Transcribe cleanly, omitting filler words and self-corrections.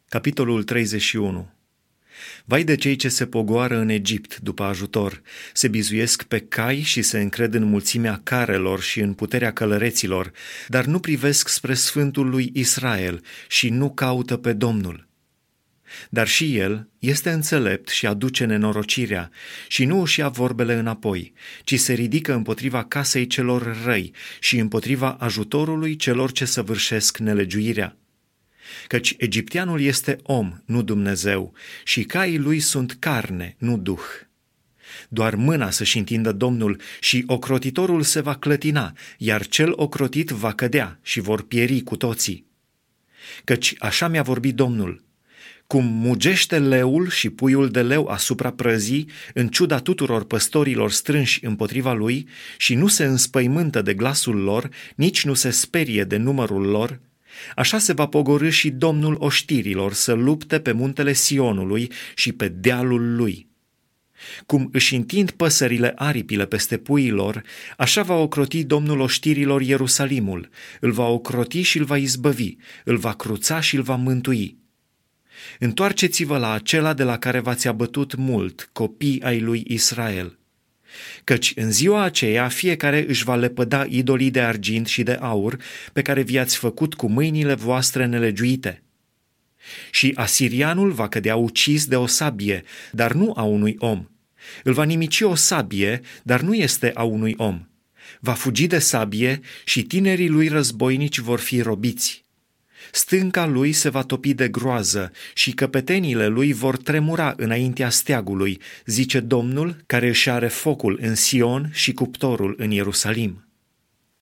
Capitolul 31. Vai de cei ce se pogoară în Egipt după ajutor, se bizuiesc pe cai și se încred în mulțimea carelor și în puterea călăreților, dar nu privesc spre Sfântul lui Israel și nu caută pe Domnul. Dar și el este înțelept și aduce nenorocirea și nu își ia vorbele înapoi, ci se ridică împotriva casei celor răi și împotriva ajutorului celor ce săvârșesc nelegiuirea. Căci egipteanul este om, nu Dumnezeu, și caii lui sunt carne, nu duh. Doar mâna să-și întindă Domnul și ocrotitorul se va clătina, iar cel ocrotit va cădea și vor pieri cu toții. Căci așa mi-a vorbit Domnul: cum mugește leul și puiul de leu asupra prăzii, în ciuda tuturor păstorilor strânși împotriva lui, și nu se înspăimântă de glasul lor, nici nu se sperie de numărul lor, așa se va pogorî și Domnul oștirilor să lupte pe muntele Sionului și pe dealul lui. Cum își întind păsările aripile peste puii lor, așa va ocroti Domnul oștirilor Ierusalimul, îl va ocroti și îl va izbăvi, îl va cruța și îl va mântui. Întoarceți-vă la acela de la care v-ați abătut mult, copii ai lui Israel. Căci în ziua aceea fiecare își va lepăda idolii de argint și de aur pe care vi-ați făcut cu mâinile voastre nelegiuite. Și asirianul va cădea ucis de o sabie, dar nu a unui om. Îl va nimici o sabie, dar nu este a unui om. Va fugi de sabie și tinerii lui războinici vor fi robiți. Stânca lui se va topi de groază și căpetenile lui vor tremura înaintea steagului, zice Domnul, care își are focul în Sion și cuptorul în Ierusalim.